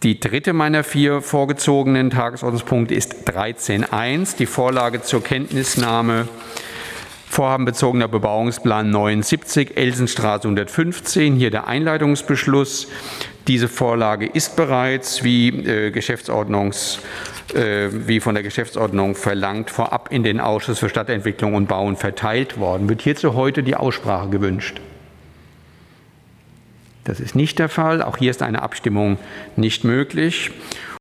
Die dritte meiner 4 vorgezogenen Tagesordnungspunkte ist 13.1, die Vorlage zur Kenntnisnahme vorhabenbezogener Bebauungsplan 79, Elsenstraße 115, hier der Einleitungsbeschluss. Diese Vorlage ist bereits, wie von der Geschäftsordnung verlangt, vorab in den Ausschuss für Stadtentwicklung und Bauen verteilt worden. Wird hierzu heute die Aussprache gewünscht? Das ist nicht der Fall. Auch hier ist eine Abstimmung nicht möglich.